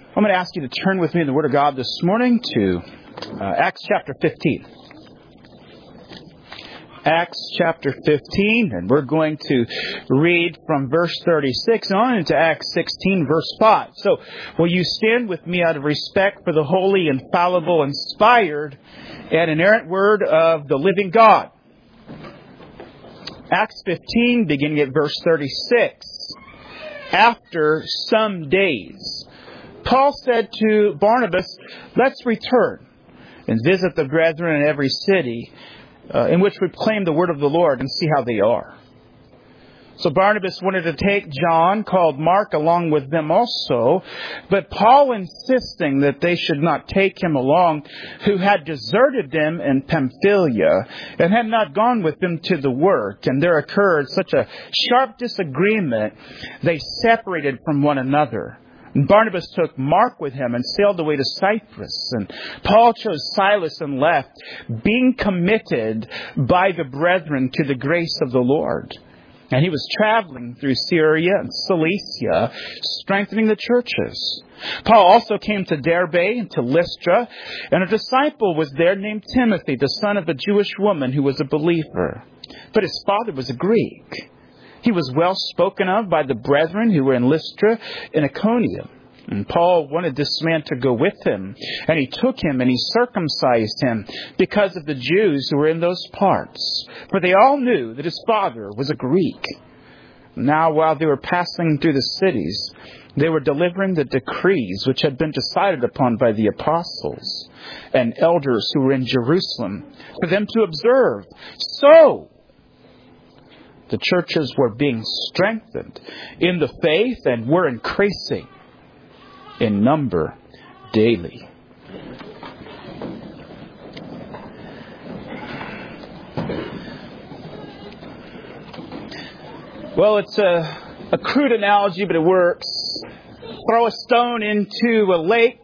I'm going to ask you to turn with me in the Word of God this morning to Acts chapter 15. Acts chapter 15, and we're going to read from verse 36 on into Acts 16, verse 5. So, will you stand with me out of respect for the holy, infallible, inspired, and inerrant Word of the living God? Acts 15, beginning at verse 36. After some days, Paul said to Barnabas, "Let's return and visit the brethren in every city in which we proclaim the word of the Lord and see how they are." So Barnabas wanted to take John, called Mark, along with them also, but Paul insisting that they should not take him along, who had deserted them in Pamphylia and had not gone with them to the work. And there occurred such a sharp disagreement, they separated from one another. And Barnabas took Mark with him and sailed away to Cyprus. And Paul chose Silas and left, being committed by the brethren to the grace of the Lord. And he was traveling through Syria and Cilicia, strengthening the churches. Paul also came to Derbe and to Lystra, and a disciple was there named Timothy, the son of a Jewish woman who was a believer. But his father was a Greek. He was well spoken of by the brethren who were in Lystra and Iconium. And Paul wanted this man to go with him. And he took him and he circumcised him because of the Jews who were in those parts. For they all knew that his father was a Greek. Now, while they were passing through the cities, they were delivering the decrees which had been decided upon by the apostles and elders who were in Jerusalem for them to observe. So the churches were being strengthened in the faith and were increasing in number daily. Well, it's a crude analogy, but it works. Throw a stone into a lake,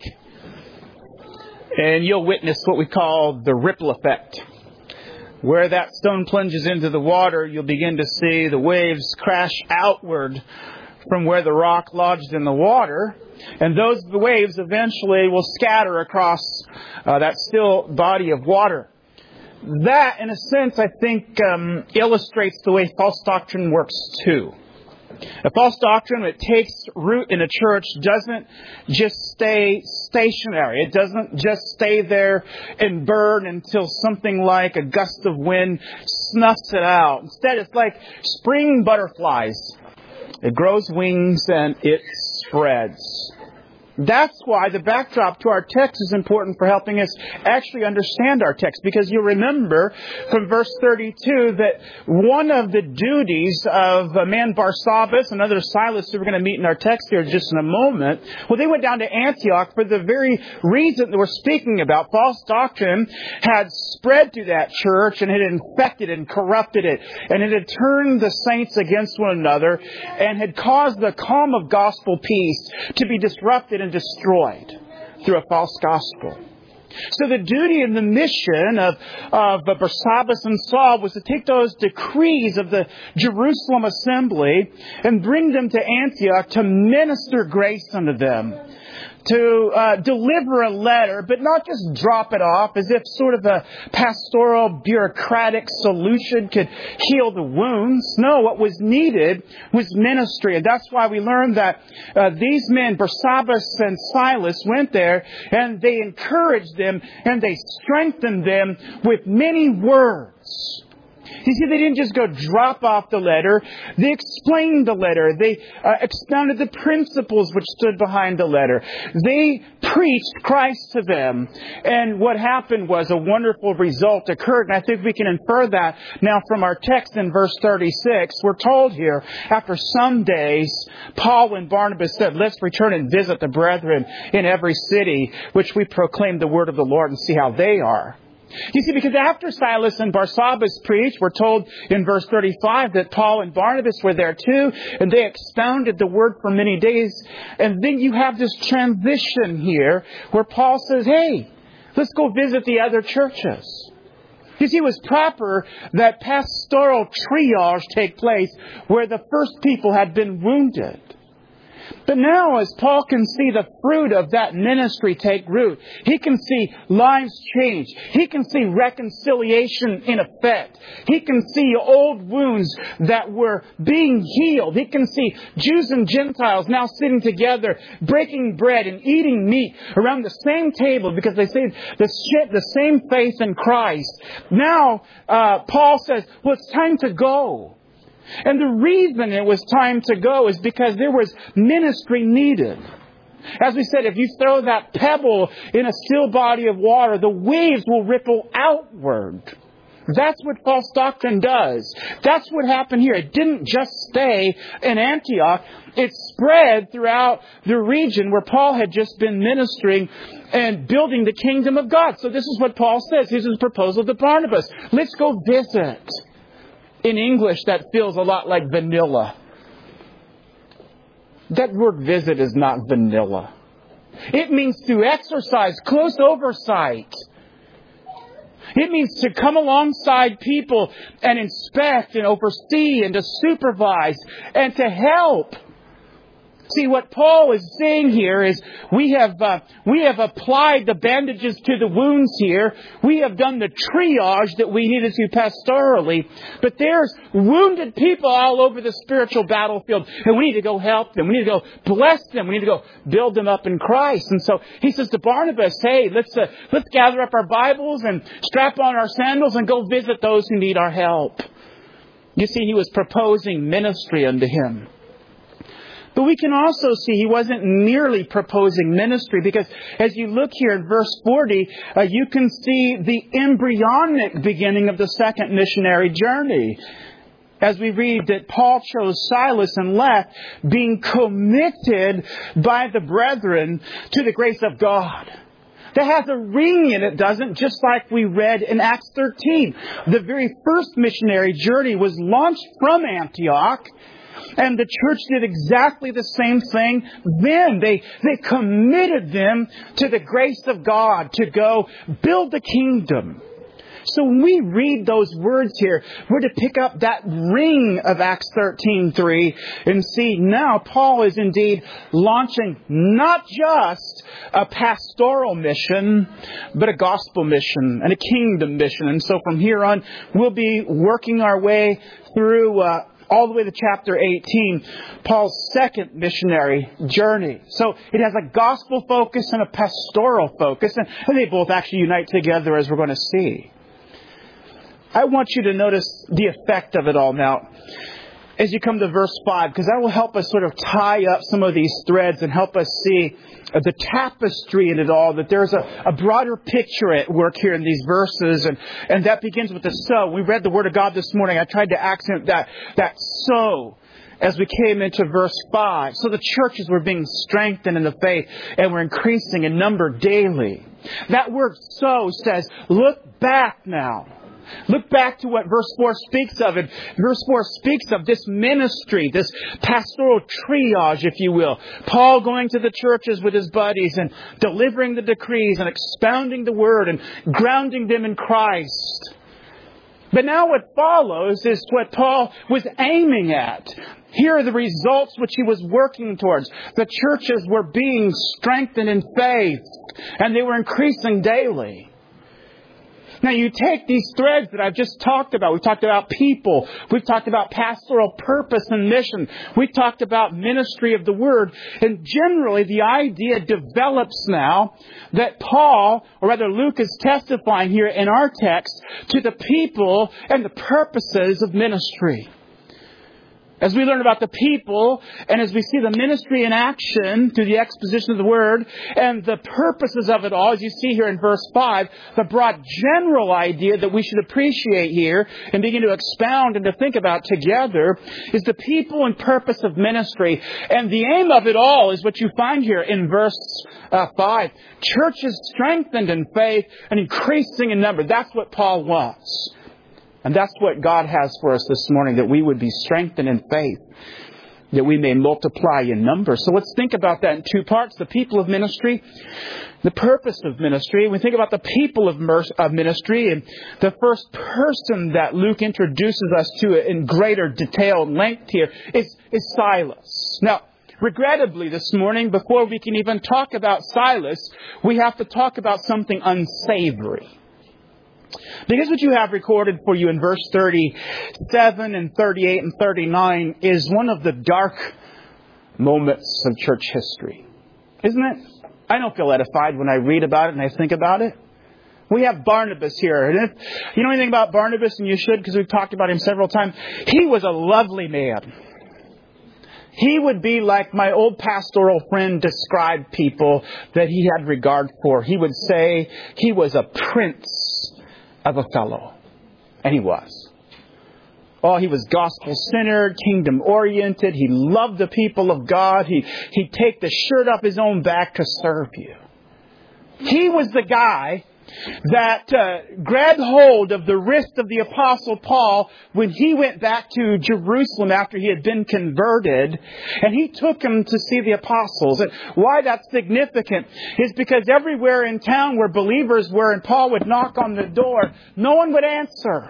and you'll witness what we call the ripple effect. Where that stone plunges into the water, you'll begin to see the waves crash outward from where the rock lodged in the water. And those waves eventually will scatter across that still body of water. That, in a sense, I think, illustrates the way false doctrine works too. A false doctrine that takes root in a church doesn't just stay stationary. It doesn't just stay there and burn until something like a gust of wind snuffs it out. Instead, it's like spring butterflies. It grows wings and it spreads. That's why the backdrop to our text is important for helping us actually understand our text. Because you remember from verse 32 that one of the duties of a man Barsabbas, another Silas, who we're going to meet in our text here just in a moment, well, they went down to Antioch for the very reason that we're speaking about. False doctrine had spread through that church and had infected and corrupted it. And it had turned the saints against one another and had caused the calm of gospel peace to be disrupted and destroyed through a false gospel. So the duty and the mission of Barsabbas and Saul was to take those decrees of the Jerusalem assembly and bring them to Antioch to minister grace unto them. To deliver a letter, but not just drop it off as if sort of a pastoral, bureaucratic solution could heal the wounds. No, what was needed was ministry. And that's why we learned that these men, Barsabbas and Silas, went there and they encouraged them and they strengthened them with many words. You see, they didn't just go drop off the letter. They explained the letter. They expounded the principles which stood behind the letter. They preached Christ to them. And what happened was a wonderful result occurred. And I think we can infer that now from our text in verse 36. We're told here, after some days, Paul and Barnabas said, "Let's return and visit the brethren in every city, which we proclaim the word of the Lord and see how they are." You see, because after Silas and Barsabbas preached, we're told in verse 35 that Paul and Barnabas were there too, and they expounded the word for many days. And then you have this transition here where Paul says, "Hey, let's go visit the other churches." You see, it was proper that pastoral triage take place where the first people had been wounded. But now, as Paul can see the fruit of that ministry take root, he can see lives change. He can see reconciliation in effect. He can see old wounds that were being healed. He can see Jews and Gentiles now sitting together, breaking bread and eating meat around the same table because they say the same faith in Christ. Now, Paul says, well, it's time to go. And the reason it was time to go is because there was ministry needed. As we said, if you throw that pebble in a still body of water, the waves will ripple outward. That's what false doctrine does. That's what happened here. It didn't just stay in Antioch. It spread throughout the region where Paul had just been ministering and building the kingdom of God. So this is what Paul says. Here's his proposal to Barnabas. Let's go visit. In English, that feels a lot like vanilla. That word visit is not vanilla. It means to exercise close oversight. It means to come alongside people and inspect and oversee and to supervise and to help. See, what Paul is saying here is we have applied the bandages to the wounds here. We have done the triage that we needed to pastorally. But there's wounded people all over the spiritual battlefield. And we need to go help them. We need to go bless them. We need to go build them up in Christ. And so he says to Barnabas, hey, let's gather up our Bibles and strap on our sandals and go visit those who need our help. You see, he was proposing ministry unto him. But we can also see he wasn't merely proposing ministry, because as you look here in verse 40, you can see the embryonic beginning of the second missionary journey. As we read that Paul chose Silas and left, being committed by the brethren to the grace of God. That has a ring in it, doesn't? Just like we read in Acts 13. The very first missionary journey was launched from Antioch. And the church did exactly the same thing then. They committed them to the grace of God to go build the kingdom. So when we read those words here, we're to pick up that ring of Acts 13:3 and see now Paul is indeed launching not just a pastoral mission, but a gospel mission and a kingdom mission. And so from here on, we'll be working our way through all the way to chapter 18, Paul's second missionary journey. So it has a gospel focus and a pastoral focus, and they both actually unite together, as we're going to see. I want you to notice the effect of it all now as you come to verse 5, because that will help us sort of tie up some of these threads and help us see the tapestry in it all, that there's a broader picture at work here in these verses, and that begins with the so. We read the Word of God this morning. I tried to accent that so as we came into verse 5. So the churches were being strengthened in the faith and were increasing in number daily. That word so says, look back now. Look back to what verse 4 speaks of. And verse 4 speaks of this ministry, this pastoral triage, if you will. Paul going to the churches with his buddies and delivering the decrees and expounding the word and grounding them in Christ. But now what follows is what Paul was aiming at. Here are the results which he was working towards. The churches were being strengthened in faith, and they were increasing daily. Now you take these threads that I've just talked about. We've talked about people. We've talked about pastoral purpose and mission. We've talked about ministry of the Word. And generally the idea develops now that Paul, or rather Luke, is testifying here in our text to the people and the purposes of ministry. As we learn about the people, and as we see the ministry in action through the exposition of the Word, and the purposes of it all, as you see here in verse 5, the broad general idea that we should appreciate here and begin to expound and to think about together is the people and purpose of ministry. And the aim of it all is what you find here in verse 5. Churches strengthened in faith and increasing in number. That's what Paul was. And that's what God has for us this morning, that we would be strengthened in faith, that we may multiply in number. So let's think about that in two parts. The people of ministry, the purpose of ministry. We think about the people of ministry, and the first person that Luke introduces us to in greater detail and length here is Silas. Now, regrettably this morning, before we can even talk about Silas, we have to talk about something unsavory. Because what you have recorded for you in verse 37 and 38 and 39 is one of the dark moments of church history. Isn't it? I don't feel edified when I read about it and I think about it. We have Barnabas here. And if you know anything about Barnabas, and you should, because we've talked about him several times, he was a lovely man. He would be like my old pastoral friend described people that he had regard for. He would say he was a prince of a fellow. And he was. Oh, he was gospel-centered, kingdom-oriented. He loved the people of God. He'd take the shirt off his own back to serve you. He was the guy that grabbed hold of the wrist of the Apostle Paul when he went back to Jerusalem after he had been converted, and he took him to see the apostles. And why that's significant is because everywhere in town where believers were and Paul would knock on the door, no one would answer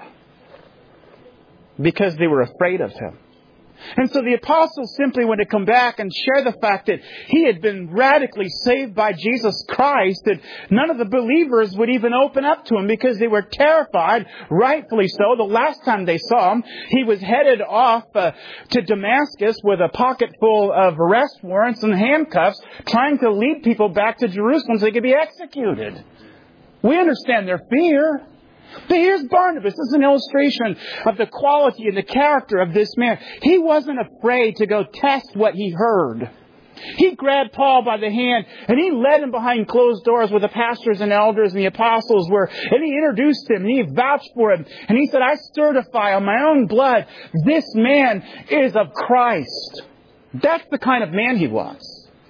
because they were afraid of him. And so the apostles simply wanted to come back and share the fact that he had been radically saved by Jesus Christ, that none of the believers would even open up to him because they were terrified, rightfully so. The last time they saw him, he was headed off to Damascus with a pocket full of arrest warrants and handcuffs, trying to lead people back to Jerusalem so they could be executed. We understand their fear. But here's Barnabas. This is an illustration of the quality and the character of this man. He wasn't afraid to go test what he heard. He grabbed Paul by the hand and he led him behind closed doors where the pastors and elders and the apostles were. And he introduced him and he vouched for him. And he said, I certify on my own blood, this man is of Christ. That's the kind of man he was.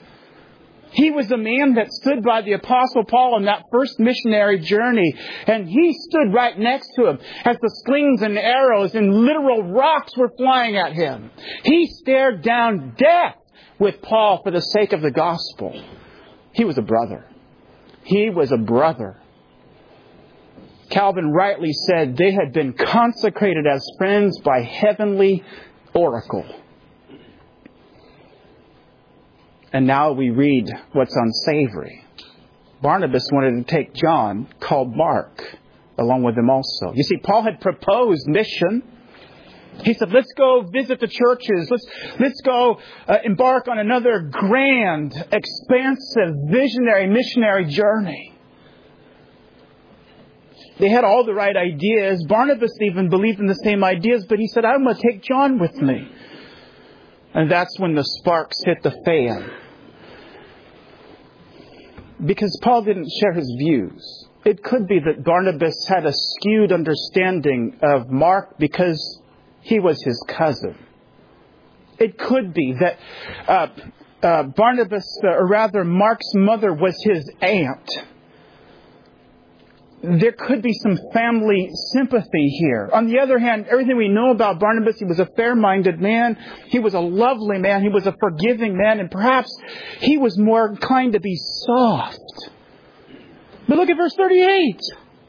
He was the man that stood by the Apostle Paul on that first missionary journey. And he stood right next to him as the slings and arrows and literal rocks were flying at him. He stared down death with Paul for the sake of the gospel. He was a brother. He was a brother. Calvin rightly said they had been consecrated as friends by heavenly oracle. And now we read what's unsavory. Barnabas wanted to take John, called Mark, along with him also. You see, Paul had proposed mission. He said, let's go visit the churches. Let's go embark on another grand, expansive, visionary, missionary journey. They had all the right ideas. Barnabas even believed in the same ideas, but he said, I'm going to take John with me. And that's when the sparks hit the fan. Because Paul didn't share his views. It could be that Barnabas had a skewed understanding of Mark because he was his cousin. It could be that Mark's mother was his aunt. There could be some family sympathy here. On the other hand, everything we know about Barnabas, he was a fair-minded man. He was a lovely man. He was a forgiving man. And perhaps he was more inclined to be soft. But look at verse 38.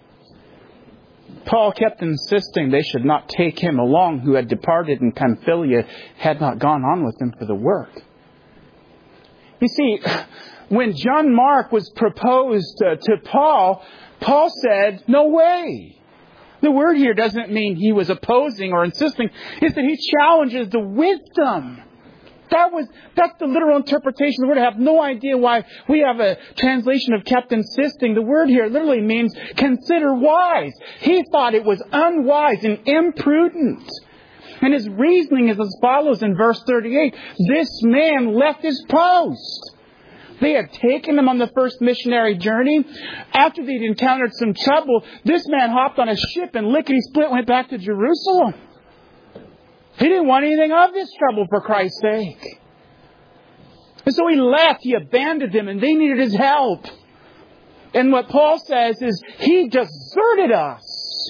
Paul kept insisting they should not take him along who had departed in Pamphylia, had not gone on with him for the work. You see, when John Mark was proposed to Paul, Paul said, no way. The word here doesn't mean he was opposing or insisting. It's that he challenges the wisdom. That's the literal interpretation of the word. I have no idea why we have a translation of kept insisting. The word here literally means consider wise. He thought it was unwise and imprudent. And his reasoning is as follows in verse 38. This man left his post. They had taken him on the first missionary journey. After they'd encountered some trouble, this man hopped on a ship and lickety-split went back to Jerusalem. He didn't want anything of this trouble for Christ's sake. And so he left. He abandoned them and they needed his help. And what Paul says is, he deserted us.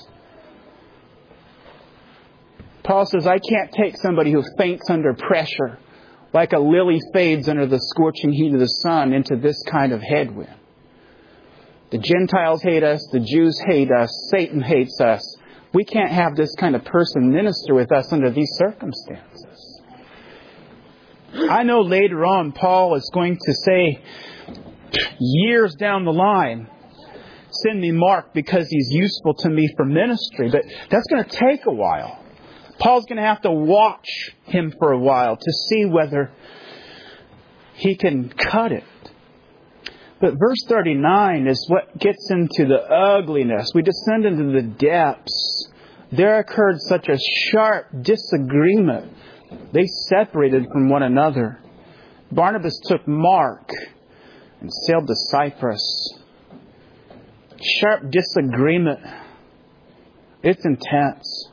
Paul says, I can't take somebody who faints under pressure, like a lily fades under the scorching heat of the sun, into this kind of headwind. The Gentiles hate us. The Jews hate us. Satan hates us. We can't have this kind of person minister with us under these circumstances. I know later on Paul is going to say, years down the line, send me Mark because he's useful to me for ministry. But that's going to take a while. Paul's going to have to watch him for a while to see whether he can cut it. But verse 39 is what gets into the ugliness. We descend into the depths. There occurred such a sharp disagreement. They separated from one another. Barnabas took Mark and sailed to Cyprus. Sharp disagreement. It's intense.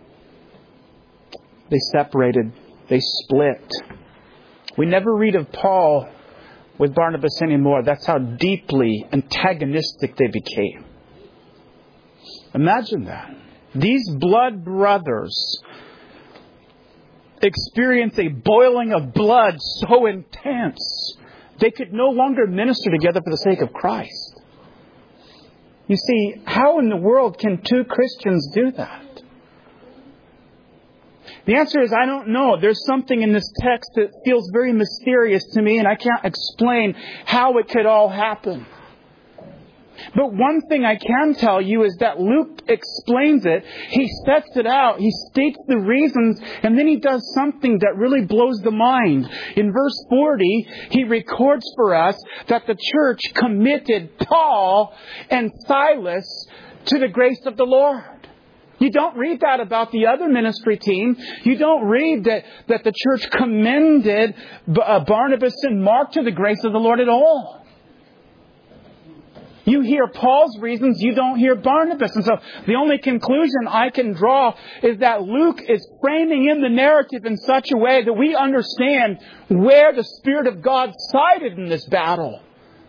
They separated. They split. We never read of Paul with Barnabas anymore. That's how deeply antagonistic they became. Imagine that. These blood brothers experience a boiling of blood so intense they could no longer minister together for the sake of Christ. You see, how in the world can two Christians do that? The answer is, I don't know. There's something in this text that feels very mysterious to me, and I can't explain how it could all happen. But one thing I can tell you is that Luke explains it. He sets it out. He states the reasons, and then he does something that really blows the mind. In verse 40, he records for us that the church committed Paul and Silas to the grace of the Lord. You don't read that about the other ministry team. You don't read that the church commended Barnabas and Mark to the grace of the Lord at all. You hear Paul's reasons, you don't hear Barnabas. And so the only conclusion I can draw is that Luke is framing in the narrative in such a way that we understand where the Spirit of God sided in this battle.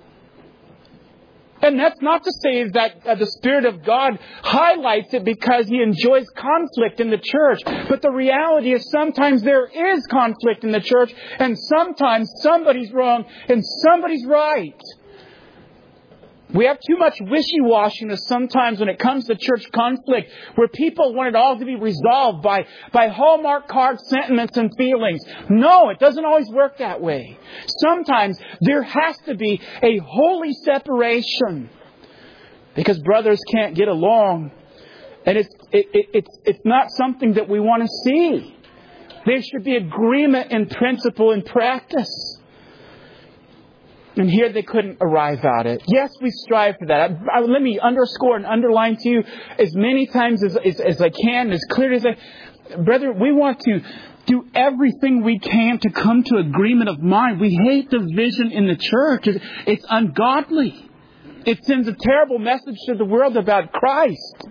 And that's not to say that the Spirit of God highlights it because He enjoys conflict in the church. But the reality is sometimes there is conflict in the church, and sometimes somebody's wrong and somebody's right. We have too much wishy-washiness sometimes when it comes to church conflict, where people want it all to be resolved by Hallmark card sentiments and feelings. No, it doesn't always work that way. Sometimes there has to be a holy separation because brothers can't get along, and it's not something that we want to see. There should be agreement in principle and practice. And here they couldn't arrive at it. Yes, we strive for that. Let me underscore and underline to you as many times as I can, as clearly as Brother, we want to do everything we can to come to agreement of mind. We hate division in the church. It's ungodly. It sends a terrible message to the world about Christ.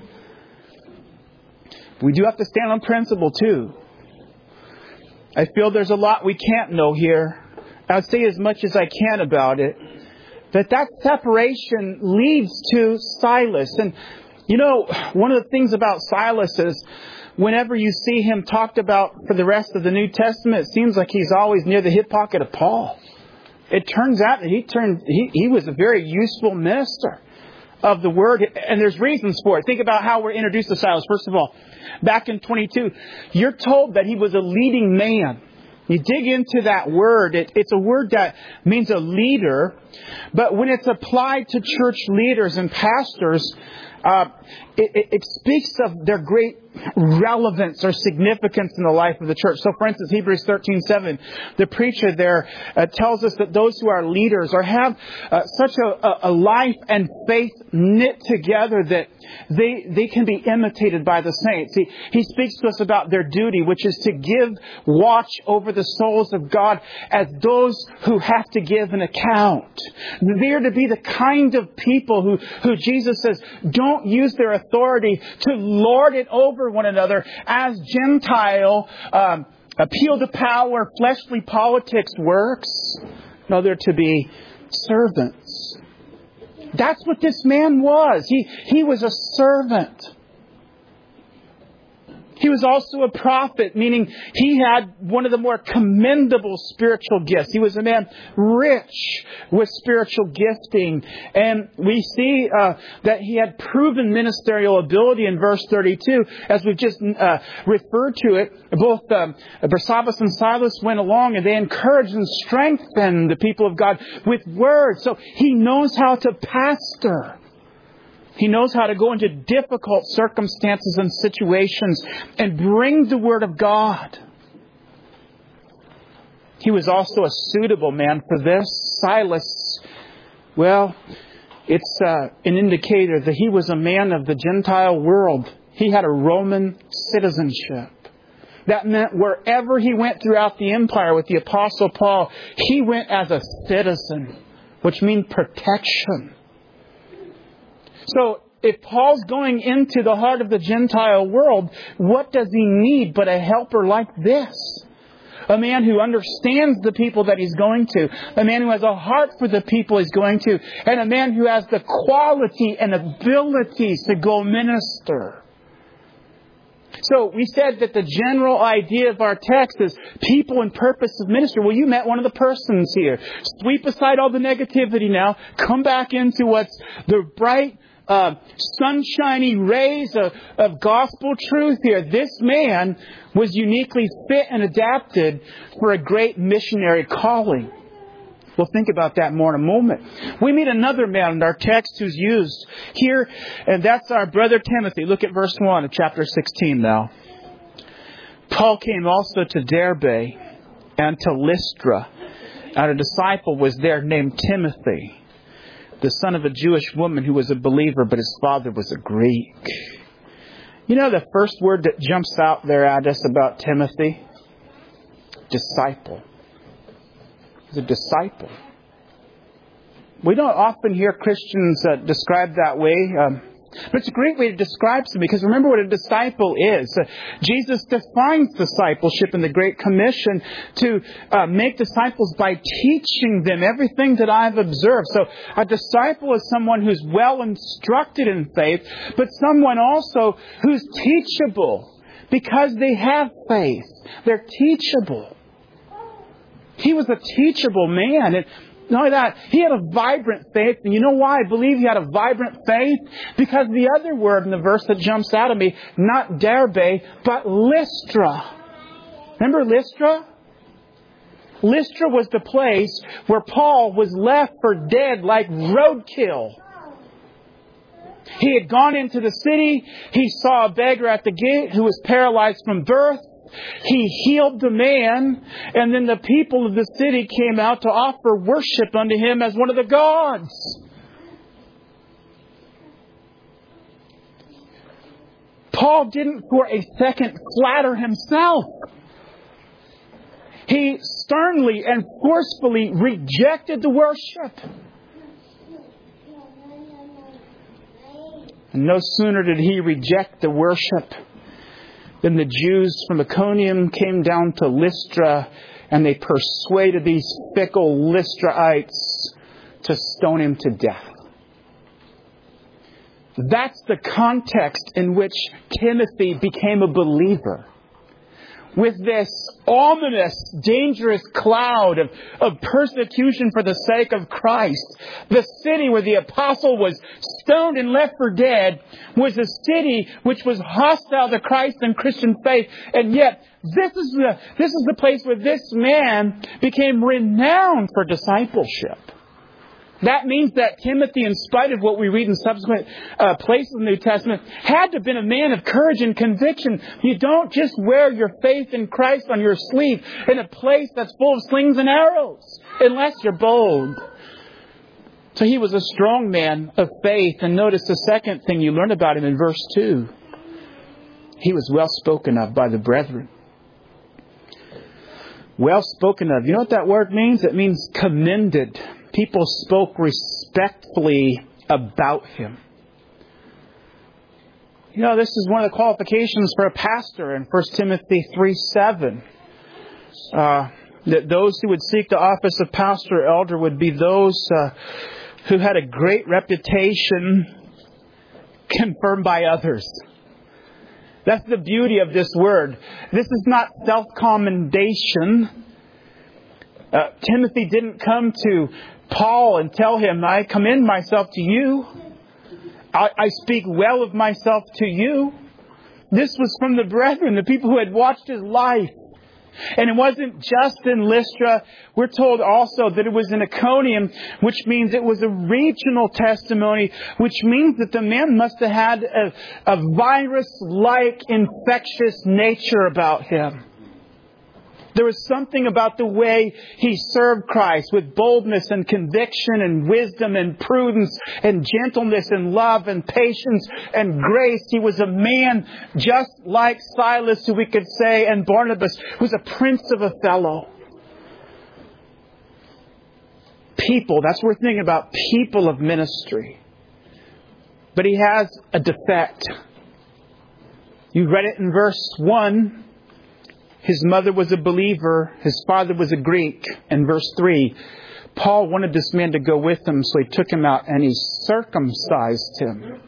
We do have to stand on principle too. I feel there's a lot we can't know here. I'll say as much as I can about it. That separation leads to Silas. And, you know, one of the things about Silas is whenever you see him talked about for the rest of the New Testament, it seems like he's always near the hip pocket of Paul. It turns out that he was a very useful minister of the Word. And there's reasons for it. Think about how we're introduced to Silas. First of all, back in 22, you're told that he was a leading man. You dig into that word, it's a word that means a leader, but when it's applied to church leaders and pastors, it speaks of their great relevance or significance in the life of the church. So, for instance, Hebrews 13:7, the preacher there tells us that those who are leaders or have such a life and faith knit together that they can be imitated by the saints. He speaks to us about their duty, which is to give watch over the souls of God as those who have to give an account. They're to be the kind of people who Jesus says don't use their authority to lord it over one another as Gentile appeal to power, fleshly politics works. No, they're to be servants. That's what this man was. He was a servant. He was also a prophet, meaning he had one of the more commendable spiritual gifts. He was a man rich with spiritual gifting. And we see that he had proven ministerial ability in verse 32. As we've just referred to it, both Barsabbas and Silas went along and they encouraged and strengthened the people of God with words. So he knows how to pastor. He knows how to go into difficult circumstances and situations and bring the Word of God. He was also a suitable man for this. Silas, well, it's an indicator that he was a man of the Gentile world. He had a Roman citizenship. That meant wherever he went throughout the empire with the Apostle Paul, he went as a citizen, which means protection. So, if Paul's going into the heart of the Gentile world, what does he need but a helper like this? A man who understands the people that he's going to. A man who has a heart for the people he's going to. And a man who has the quality and abilities to go minister. So we said that the general idea of our text is people and purpose of ministry. Well, you met one of the persons here. Sweep aside all the negativity now. Come back into what's the bright, sunshiny rays of gospel truth here. This man was uniquely fit and adapted for a great missionary calling. We'll think about that more in a moment. We meet another man in our text who's used here, and that's our brother Timothy. Look at verse 1 of chapter 16 now. Paul came also to Derbe and to Lystra, and a disciple was there named Timothy, the son of a Jewish woman who was a believer, but his father was a Greek. You know the first word that jumps out there at us about Timothy? Disciple. He's a disciple. We don't often hear Christians described that way. But it's a great way to describe something, because remember what a disciple is. Jesus defines discipleship in the Great Commission to make disciples by teaching them everything that I've observed. So a disciple is someone who's well instructed in faith, but someone also who's teachable because they have faith. They're teachable. He was a teachable man. And not only that, he had a vibrant faith. And you know why I believe he had a vibrant faith? Because the other word in the verse that jumps out at me, not Derbe, but Lystra. Remember Lystra? Lystra was the place where Paul was left for dead like roadkill. He had gone into the city. He saw a beggar at the gate who was paralyzed from birth. He healed the man, and then the people of the city came out to offer worship unto him as one of the gods. Paul didn't for a second flatter himself. He sternly and forcefully rejected the worship. And no sooner did he reject the worship than the Jews from Iconium came down to Lystra, and they persuaded these fickle Lystraites to stone him to death. That's the context in which Timothy became a believer. With this ominous, dangerous cloud of persecution for the sake of Christ. The city where the apostle was stoned and left for dead was a city which was hostile to Christ and Christian faith. And yet, this is the place where this man became renowned for discipleship. That means that Timothy, in spite of what we read in subsequent places in the New Testament, had to have been a man of courage and conviction. You don't just wear your faith in Christ on your sleeve in a place that's full of slings and arrows, unless you're bold. So he was a strong man of faith. And notice the second thing you learn about him in verse 2. He was well spoken of by the brethren. Well spoken of. You know what that word means? It means commended. People spoke respectfully about him. You know, this is one of the qualifications for a pastor in 1 Timothy 3:7. That those who would seek the office of pastor or elder would be those who had a great reputation confirmed by others. That's the beauty of this word. This is not self-commendation. Timothy didn't come to Paul and tell him, I commend myself to you. I speak well of myself to you. This was from the brethren, the people who had watched his life. And it wasn't just in Lystra. We're told also that it was in Iconium, which means it was a regional testimony, which means that the man must have had a virus-like infectious nature about him. There was something about the way he served Christ with boldness and conviction and wisdom and prudence and gentleness and love and patience and grace. He was a man just like Silas, who we could say, and Barnabas, who's a prince of a fellow. People, that's what we're thinking about, people of ministry. But he has a defect. You read it in verse 1. His mother was a believer. His father was a Greek. In verse 3, Paul wanted this man to go with him, so he took him out and he circumcised him.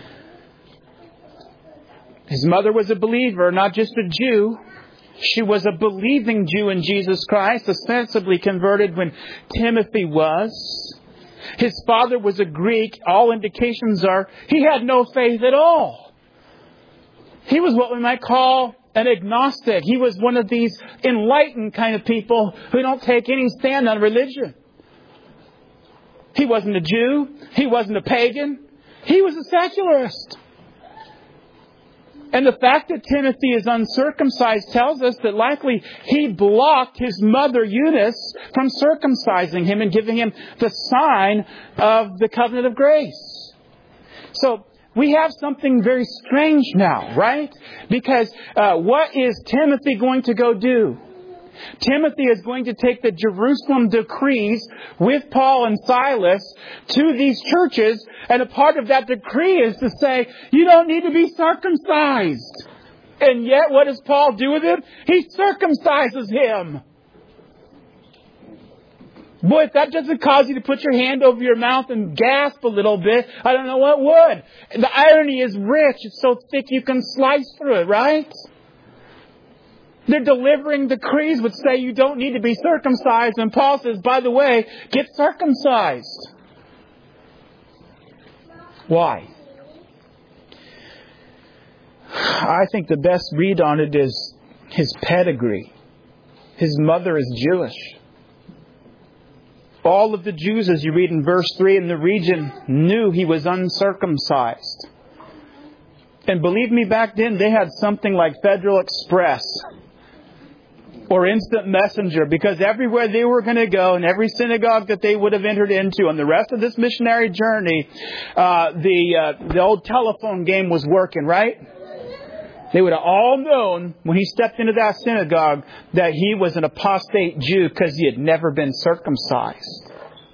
His mother was a believer, not just a Jew. She was a believing Jew in Jesus Christ, ostensibly converted when Timothy was. His father was a Greek. All indications are he had no faith at all. He was what we might call an agnostic. He was one of these enlightened kind of people who don't take any stand on religion. He wasn't a Jew. He wasn't a pagan. He was a secularist. And the fact that Timothy is uncircumcised tells us that likely he blocked his mother Eunice from circumcising him and giving him the sign of the covenant of grace. So we have something very strange now, right? Because what is Timothy going to go do? Timothy is going to take the Jerusalem decrees with Paul and Silas to these churches. And a part of that decree is to say, you don't need to be circumcised. And yet, what does Paul do with him? He circumcises him. Boy, if that doesn't cause you to put your hand over your mouth and gasp a little bit, I don't know what would. The irony is rich. It's so thick you can slice through it, right? They're delivering decrees which say you don't need to be circumcised. And Paul says, by the way, get circumcised. Why? I think the best read on it is his pedigree. His mother is Jewish. All of the Jews, as you read in verse 3 in the region, knew he was uncircumcised. And believe me, back then they had something like Federal Express or Instant Messenger, because everywhere they were going to go and every synagogue that they would have entered into on the rest of this missionary journey, the old telephone game was working, right? They would have all known when he stepped into that synagogue that he was an apostate Jew because he had never been circumcised.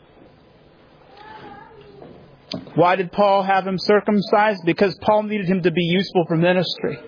Why did Paul have him circumcised? Because Paul needed him to be useful for ministry.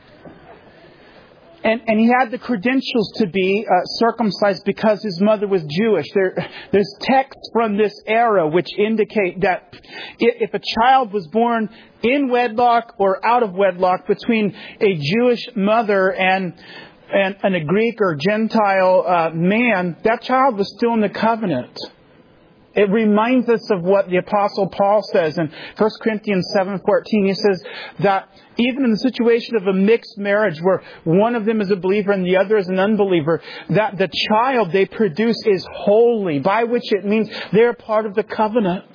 And he had the credentials to be circumcised because his mother was Jewish. There's texts from this era which indicate that if a child was born in wedlock or out of wedlock between a Jewish mother and a Greek or Gentile man, that child was still in the covenant. It reminds us of what the Apostle Paul says in 1 Corinthians 7:14. He says that even in the situation of a mixed marriage where one of them is a believer and the other is an unbeliever, that the child they produce is holy, by which it means they're part of the covenant.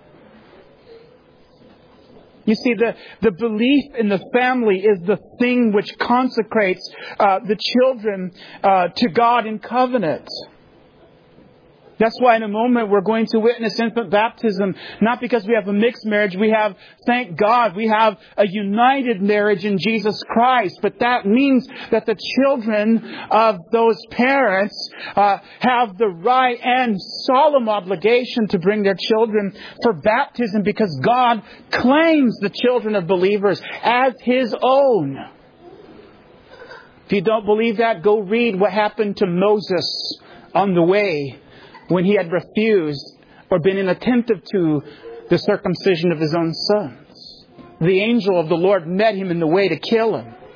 You see, the belief in the family is the thing which consecrates the children to God in covenant. That's why in a moment we're going to witness infant baptism, not because we have a mixed marriage. We have, thank God, we have a united marriage in Jesus Christ. But that means that the children of those parents have the right and solemn obligation to bring their children for baptism because God claims the children of believers as His own. If you don't believe that, go read what happened to Moses on the way when he had refused or been inattentive to the circumcision of his own sons. The angel of the Lord met him in the way to kill him.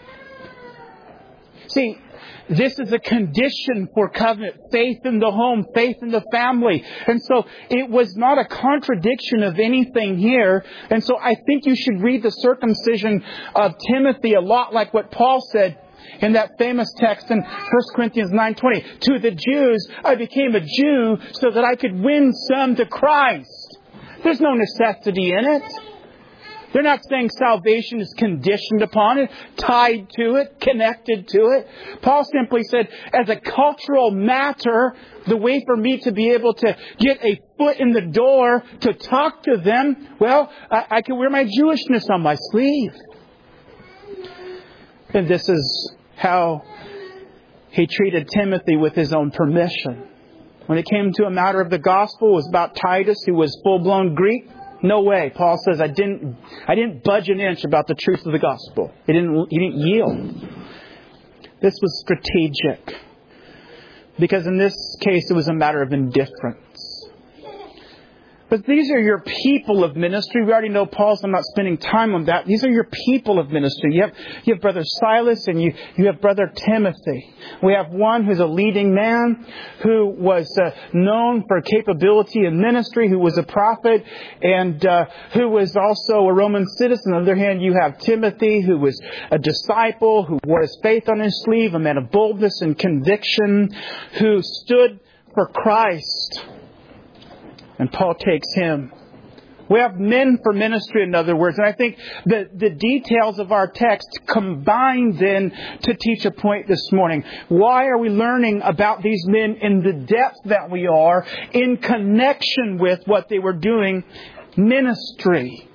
See, this is a condition for covenant. Faith in the home, faith in the family. And so it was not a contradiction of anything here. And so I think you should read the circumcision of Timothy a lot like what Paul said in that famous text in 1 Corinthians 9:20. To the Jews, I became a Jew so that I could win some to Christ. There's no necessity in it. They're not saying salvation is conditioned upon it, tied to it, connected to it. Paul simply said, as a cultural matter, the way for me to be able to get a foot in the door to talk to them, well, I can wear my Jewishness on my sleeve. And this is how he treated Timothy with his own permission. When it came to a matter of the gospel, it was about Titus, who was full-blown Greek. No way. Paul says, I didn't budge an inch about the truth of the gospel. He didn't yield. This was strategic. Because in this case, it was a matter of indifference. But these are your people of ministry. We already know Paul, so I'm not spending time on that. These are your people of ministry. You have Brother Silas and you have Brother Timothy. We have one who's a leading man who was known for capability in ministry, who was a prophet, and who was also a Roman citizen. On the other hand, you have Timothy, who was a disciple, who wore his faith on his sleeve, a man of boldness and conviction, who stood for Christ. And Paul takes him. We have men for ministry, in other words. And I think the details of our text combine then to teach a point this morning. Why are we learning about these men in the depth that we are in connection with what they were doing, ministry?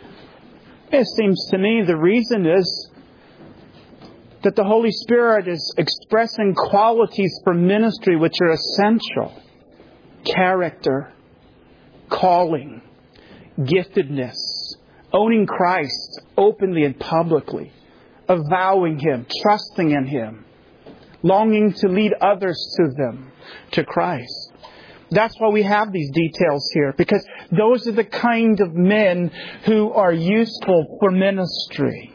It seems to me the reason is that the Holy Spirit is expressing qualities for ministry which are essential. Character, calling, giftedness, owning Christ openly and publicly, avowing Him, trusting in Him, longing to lead others to Christ. That's why we have these details here, because those are the kind of men who are useful for ministry.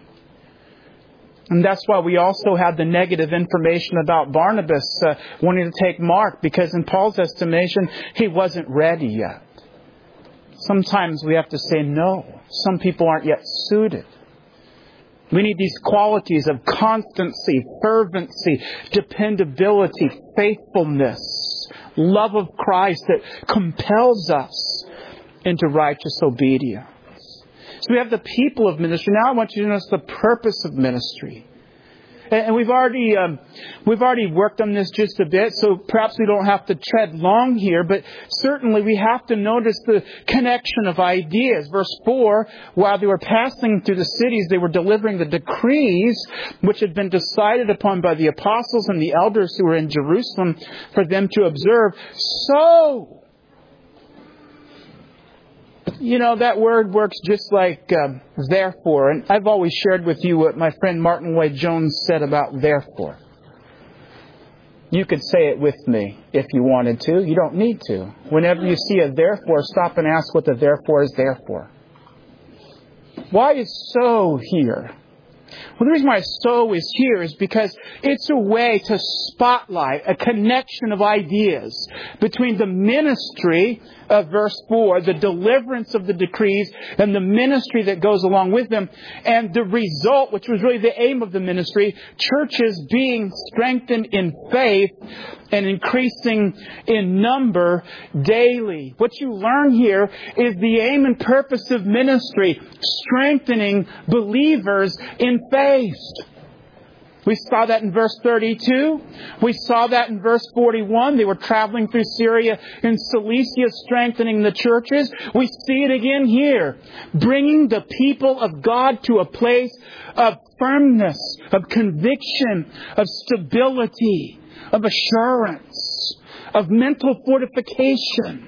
And that's why we also had the negative information about Barnabas wanting to take Mark, because in Paul's estimation, he wasn't ready yet. Sometimes we have to say no. Some people aren't yet suited. We need these qualities of constancy, fervency, dependability, faithfulness, love of Christ that compels us into righteous obedience. So we have the people of ministry. Now I want you to notice the purpose of ministry. And we've already worked on this just a bit, so perhaps we don't have to tread long here, but certainly we have to notice the connection of ideas. Verse 4, while they were passing through the cities, they were delivering the decrees which had been decided upon by the apostles and the elders who were in Jerusalem for them to observe. So, you know, that word works just like therefore. And I've always shared with you what my friend Martin Lloyd-Jones said about therefore. You could say it with me if you wanted to. You don't need to. Whenever you see a therefore, stop and ask what the therefore is there for. Why is so here? Well, the reason why so is here is because it's a way to spotlight a connection of ideas between the ministry of verse 4, the deliverance of the decrees, and the ministry that goes along with them, and the result, which was really the aim of the ministry, churches being strengthened in faith and increasing in number daily. What you learn here is the aim and purpose of ministry, strengthening believers in faith. We saw that in verse 32. We saw that in verse 41. They were traveling through Syria and Cilicia, strengthening the churches. We see it again here, bringing the people of God to a place of firmness, of conviction, of stability, of assurance, of mental fortification.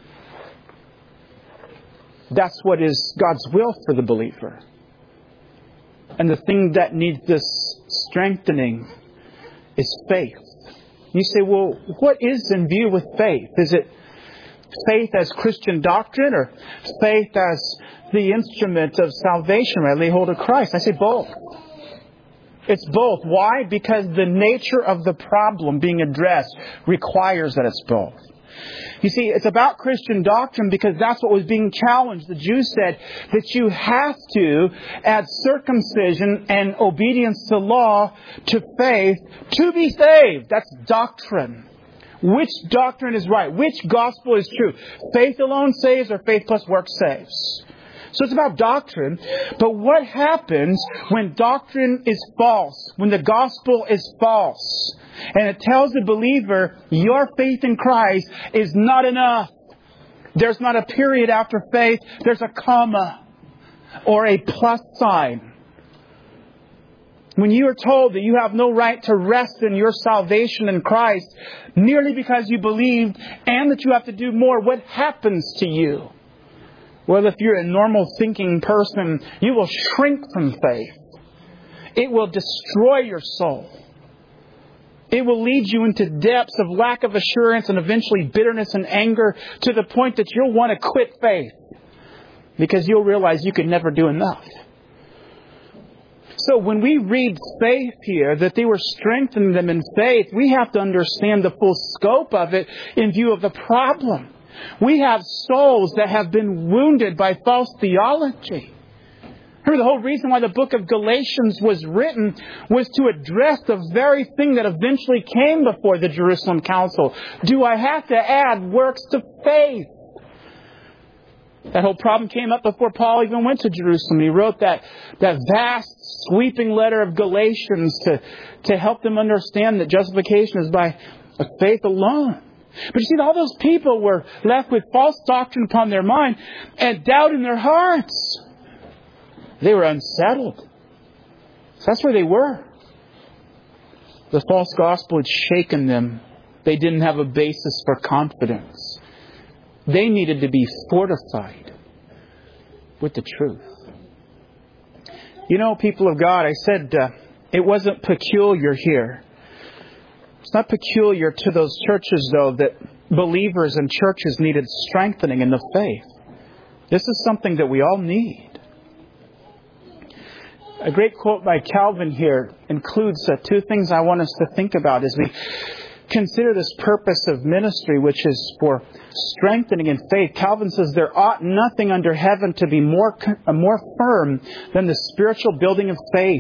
That's what is God's will for the believer. And the thing that needs this strengthening is faith. You say, well, what is in view with faith? Is it faith as Christian doctrine or faith as the instrument of salvation? I lay hold of Christ. I say both. It's both. Why? Because the nature of the problem being addressed requires that it's both. You see, it's about Christian doctrine because that's what was being challenged. The Jews said that you have to add circumcision and obedience to law to faith to be saved. That's doctrine. Which doctrine is right? Which gospel is true? Faith alone saves or faith plus works saves? So it's about doctrine. But what happens when doctrine is false? When the gospel is false? And it tells the believer, your faith in Christ is not enough. There's not a period after faith. There's a comma or a plus sign. When you are told that you have no right to rest in your salvation in Christ merely because you believed and that you have to do more, what happens to you? Well, if you're a normal thinking person, you will shrink from faith. It will destroy your soul. It will lead you into depths of lack of assurance and eventually bitterness and anger to the point that you'll want to quit faith because you'll realize you could never do enough. So when we read faith here, that they were strengthening them in faith, we have to understand the full scope of it in view of the problem. We have souls that have been wounded by false theology. Remember, the whole reason why the book of Galatians was written was to address the very thing that eventually came before the Jerusalem Council. Do I have to add works to faith? That whole problem came up before Paul even went to Jerusalem. He wrote that vast, sweeping letter of Galatians to help them understand that justification is by faith alone. But you see, all those people were left with false doctrine upon their mind and doubt in their hearts. They were unsettled. So that's where they were. The false gospel had shaken them. They didn't have a basis for confidence. They needed to be fortified with the truth. You know, people of God, I said it wasn't peculiar here. It's not peculiar to those churches, though, that believers and churches needed strengthening in the faith. This is something that we all need. A great quote by Calvin here includes two things I want us to think about as we consider this purpose of ministry, which is for strengthening in faith. Calvin says, there ought nothing under heaven to be more firm than the spiritual building of faith.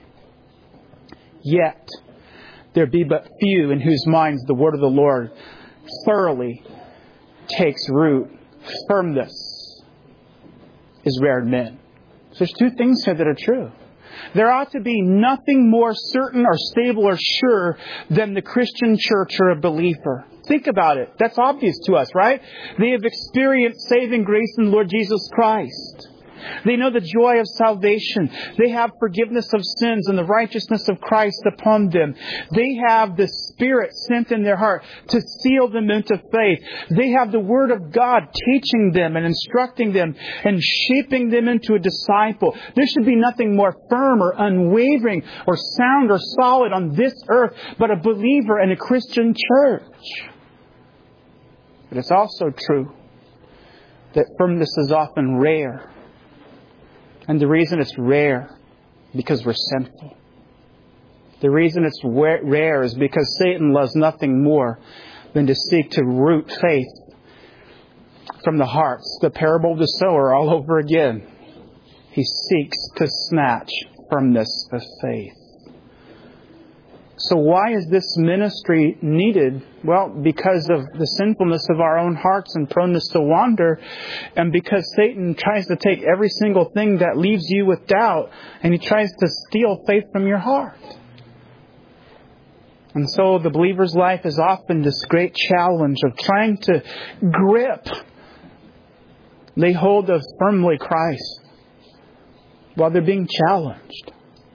Yet there be but few in whose minds the word of the Lord thoroughly takes root. Firmness is rare in men. So there's two things here that are true. There ought to be nothing more certain or stable or sure than the Christian church or a believer. Think about it. That's obvious to us, right? They have experienced saving grace in the Lord Jesus Christ. They know the joy of salvation. They have forgiveness of sins and the righteousness of Christ upon them. They have the Spirit sent in their heart to seal them into faith. They have the Word of God teaching them and instructing them and shaping them into a disciple. There should be nothing more firm or unwavering or sound or solid on this earth but a believer in a Christian church. But it's also true that firmness is often rare. And the reason it's rare, because we're sinful. The reason it's rare is because Satan loves nothing more than to seek to root faith from the hearts. The parable of the sower all over again. He seeks to snatch firmness of faith. So why is this ministry needed? Well, because of the sinfulness of our own hearts and proneness to wander, and because Satan tries to take every single thing that leaves you with doubt, and he tries to steal faith from your heart. And so the believer's life is often this great challenge of trying to lay hold of firmly Christ while they're being challenged.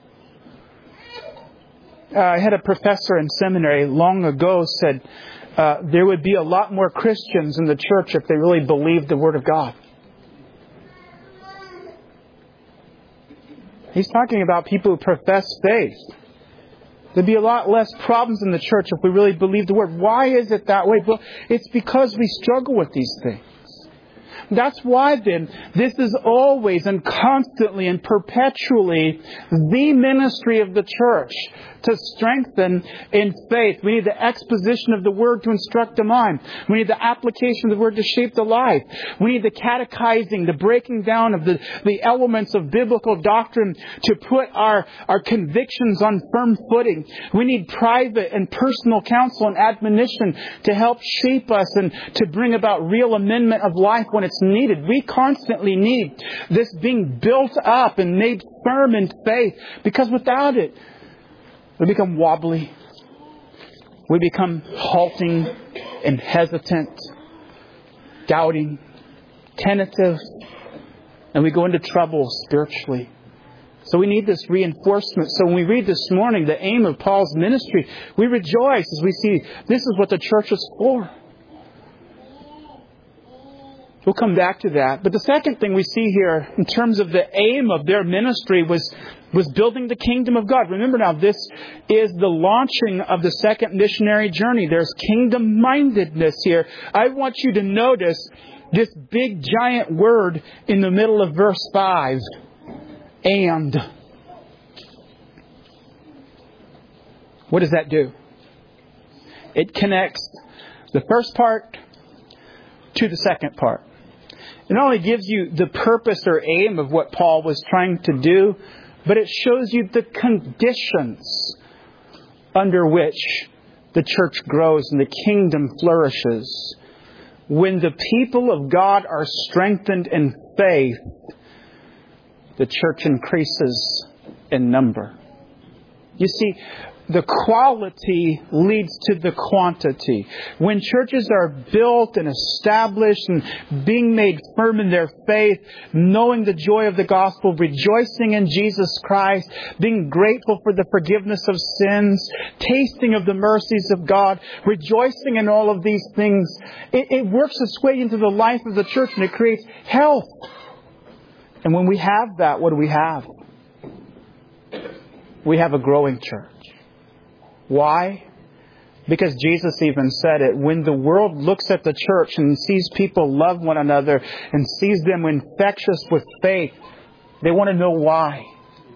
I had a professor in seminary long ago said there would be a lot more Christians in the church if they really believed the Word of God. He's talking about people who profess faith. There'd be a lot less problems in the church if we really believed the Word. Why is it that way? Well, it's because we struggle with these things. That's why then, this is always and constantly and perpetually the ministry of the church, to strengthen in faith. We need the exposition of the Word to instruct the mind. We need the application of the Word to shape the life. We need the catechizing, the breaking down of the elements of biblical doctrine to put our convictions on firm footing. We need private and personal counsel and admonition to help shape us and to bring about real amendment of life when it's needed. We constantly need this being built up and made firm in faith, because without it, we become wobbly. We become halting and hesitant, doubting, tentative, and we go into trouble spiritually. So we need this reinforcement. So when we read this morning the aim of Paul's ministry, we rejoice as we see this is what the church is for. We'll come back to that. But the second thing we see here in terms of the aim of their ministry was building the kingdom of God. Remember now, this is the launching of the second missionary journey. There's kingdom-mindedness here. I want you to notice this big giant word in the middle of verse 5. And. What does that do? It connects the first part to the second part. It not only gives you the purpose or aim of what Paul was trying to do, but it shows you the conditions under which the church grows and the kingdom flourishes. When the people of God are strengthened in faith, the church increases in number. You see, the quality leads to the quantity. When churches are built and established and being made firm in their faith, knowing the joy of the gospel, rejoicing in Jesus Christ, being grateful for the forgiveness of sins, tasting of the mercies of God, rejoicing in all of these things, it works its way into the life of the church and it creates health. And when we have that, what do we have? We have a growing church. Why? Because Jesus even said it. When the world looks at the church and sees people love one another and sees them infectious with faith, they want to know why.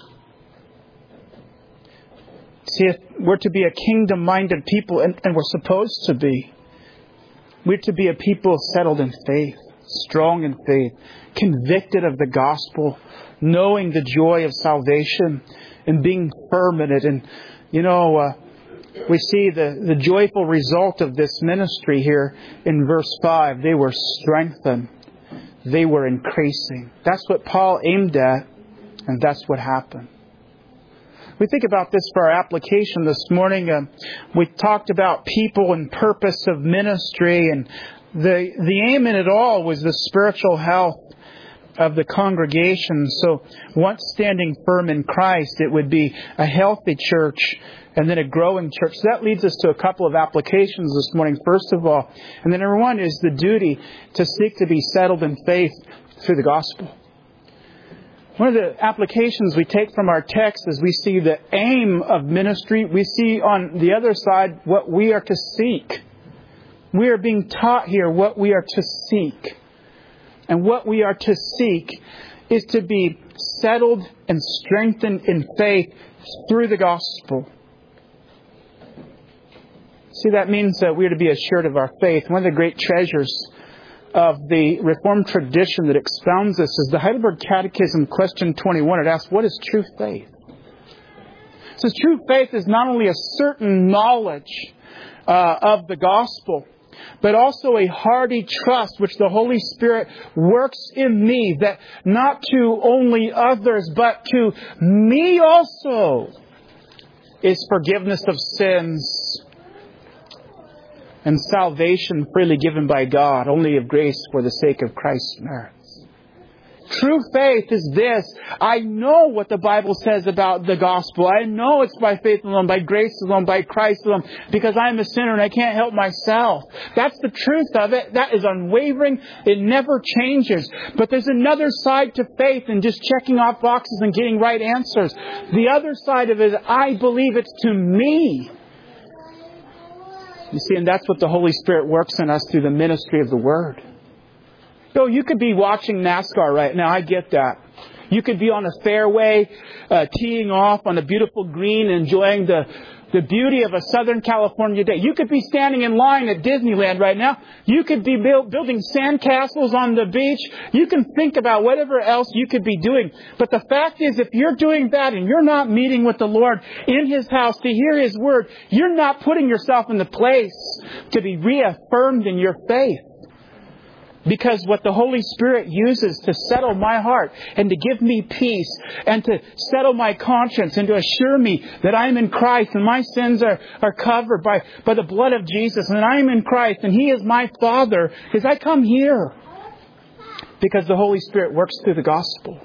See, if we're to be a kingdom-minded people, and we're supposed to be, we're to be a people settled in faith, strong in faith, convicted of the gospel, knowing the joy of salvation and being firm in it. And, we see the joyful result of this ministry here in verse 5. They were strengthened. They were increasing. That's what Paul aimed at, and that's what happened. We think about this for our application this morning. We talked about people and purpose of ministry, and the aim in it all was the spiritual health of the congregation. So once standing firm in Christ, it would be a healthy church and then a growing church. So that leads us to a couple of applications this morning. First of all, and then number one is the duty to seek to be settled in faith through the gospel. One of the applications we take from our text is we see the aim of ministry. We see on the other side what we are to seek. We are being taught here what we are to seek. And what we are to seek is to be settled and strengthened in faith through the gospel. See, that means that we are to be assured of our faith. One of the great treasures of the Reformed tradition that expounds this is the Heidelberg Catechism, question 21. It asks, what is true faith? It says true faith is not only a certain knowledge of the gospel, but also a hearty trust which the Holy Spirit works in me, that not to only others, but to me also is forgiveness of sins and salvation freely given by God, only of grace for the sake of Christ's merits. True faith is this. I know what the Bible says about the gospel. I know it's by faith alone, by grace alone, by Christ alone, because I'm a sinner and I can't help myself. That's the truth of it. That is unwavering. It never changes. But there's another side to faith than just checking off boxes and getting right answers. The other side of it is, I believe it's to me. You see, and that's what the Holy Spirit works in us through the ministry of the Word. Oh, you could be watching NASCAR right now. I get that. You could be on a fairway, teeing off on a beautiful green, enjoying the beauty of a Southern California day. You could be standing in line at Disneyland right now. You could be building sandcastles on the beach. You can think about whatever else you could be doing. But the fact is, if you're doing that and you're not meeting with the Lord in His house to hear His Word, you're not putting yourself in the place to be reaffirmed in your faith. Because what the Holy Spirit uses to settle my heart and to give me peace and to settle my conscience and to assure me that I'm in Christ and my sins are covered by the blood of Jesus and I'm in Christ and He is my Father, is I come here because the Holy Spirit works through the gospel.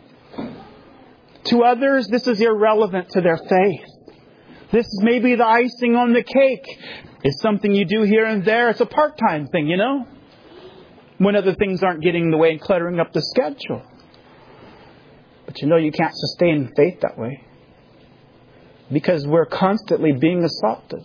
To others, this is irrelevant to their faith. This is maybe the icing on the cake. It's something you do here and there. It's a part-time thing, you know, when other things aren't getting in the way and cluttering up the schedule. But you know you can't sustain faith that way. Because we're constantly being assaulted.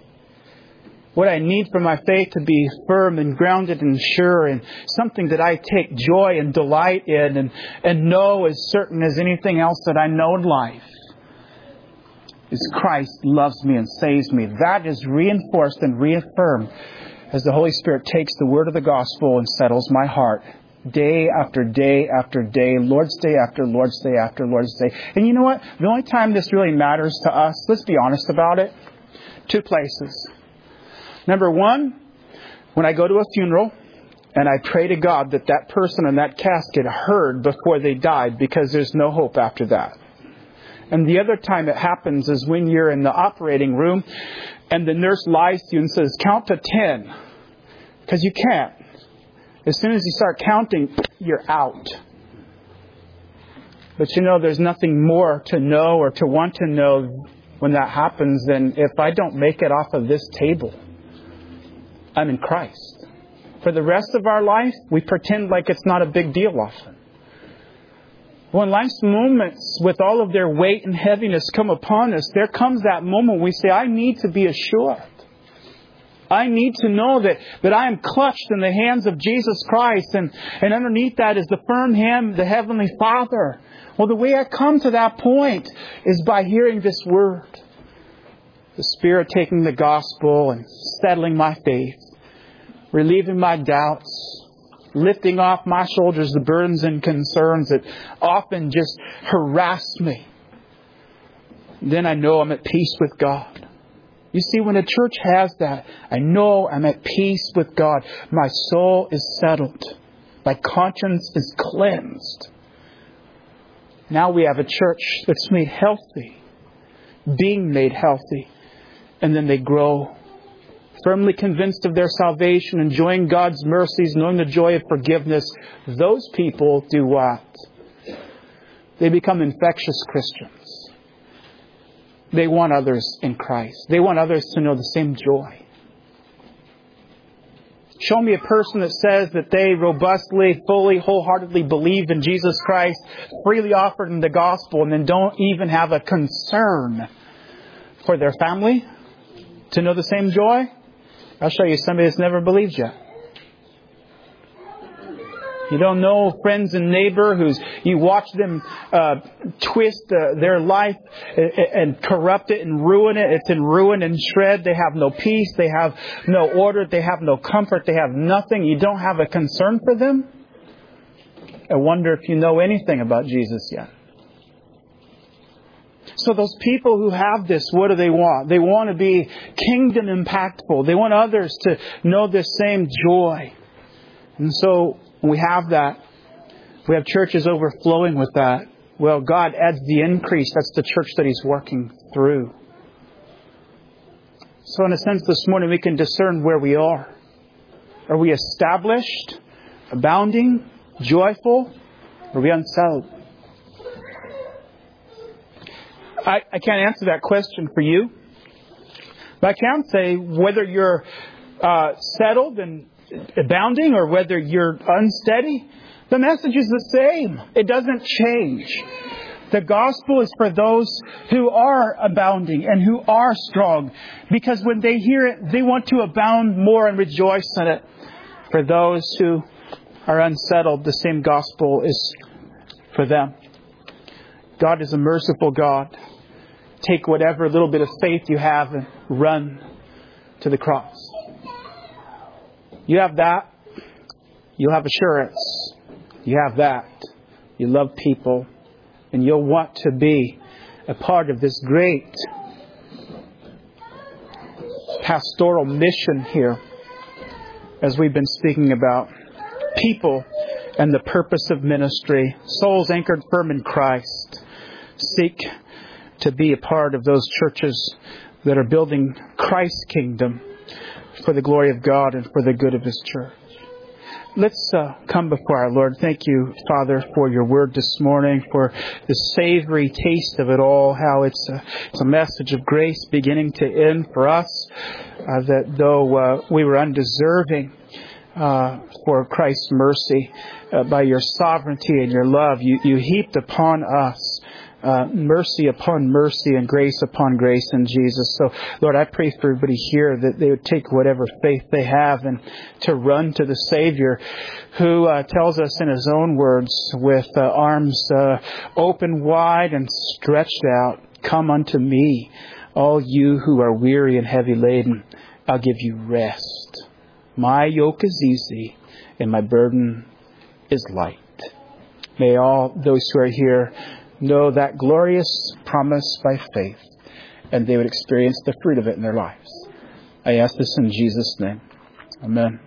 What I need for my faith to be firm and grounded and sure and something that I take joy and delight in and know as certain as anything else that I know in life is Christ loves me and saves me. That is reinforced and reaffirmed as the Holy Spirit takes the word of the gospel and settles my heart day after day after day, Lord's Day after Lord's Day after Lord's Day. And you know what? The only time this really matters to us, let's be honest about it, 2 places. Number 1, when I go to a funeral and I pray to God that that person in that casket heard before they died, because there's no hope after that. And the other time it happens is when you're in the operating room and the nurse lies to you and says, count to 10. Because you can't. As soon as you start counting, you're out. But you know, there's nothing more to know or to want to know when that happens than if I don't make it off of this table, I'm in Christ. For the rest of our life, we pretend like it's not a big deal often. When life's moments with all of their weight and heaviness come upon us, there comes that moment we say, I need to be assured. I need to know that I am clutched in the hands of Jesus Christ. And underneath that is the firm hand, the Heavenly Father. Well, the way I come to that point is by hearing this word. The Spirit taking the gospel and settling my faith. Relieving my doubts. Lifting off my shoulders the burdens and concerns that often just harass me. Then I know I'm at peace with God. You see, when a church has that, I know I'm at peace with God. My soul is settled. My conscience is cleansed. Now we have a church that's made healthy. Being made healthy. And then they grow. Firmly convinced of their salvation, enjoying God's mercies, knowing the joy of forgiveness. Those people do what? They become infectious Christians. They want others in Christ. They want others to know the same joy. Show me a person that says that they robustly, fully, wholeheartedly believe in Jesus Christ, freely offered in the gospel, and then don't even have a concern for their family to know the same joy. I'll show you somebody that's never believed yet. You don't know friends and neighbor who's you watch them twist their life and corrupt it and ruin it. It's in ruin and shred. They have no peace. They have no order. They have no comfort. They have nothing. You don't have a concern for them. I wonder if you know anything about Jesus yet. So those people who have this, what do they want? They want to be kingdom impactful. They want others to know this same joy. And so when we have that, we have churches overflowing with that. Well, God adds the increase. That's the church that He's working through. So in a sense this morning we can discern where we are. Are we established, abounding, joyful? Or are we unsettled? I can't answer that question for you. But I can say whether you're settled and abounding or whether you're unsteady, the message is the same. It doesn't change. The gospel is for those who are abounding and who are strong. Because when they hear it, they want to abound more and rejoice in it. For those who are unsettled, the same gospel is for them. God is a merciful God. Take whatever little bit of faith you have and run to the cross. You have that. You'll have assurance. You have that. You love people. And you'll want to be a part of this great pastoral mission here, as we've been speaking about people and the purpose of ministry. Souls anchored firm in Christ. Seek to be a part of those churches that are building Christ's kingdom for the glory of God and for the good of His church. Let's come before our Lord. Thank you, Father, for your word this morning, for the savory taste of it all, how it's a message of grace beginning to end for us, that though we were undeserving for Christ's mercy, by your sovereignty and your love, you heaped upon us mercy upon mercy and grace upon grace in Jesus. So, Lord, I pray for everybody here that they would take whatever faith they have and to run to the Savior, who tells us in His own words, with arms open wide and stretched out, "Come unto me, all you who are weary and heavy laden. I'll give you rest. My yoke is easy and my burden is light." May all those who are here know that glorious promise by faith, and they would experience the fruit of it in their lives. I ask this in Jesus' name. Amen.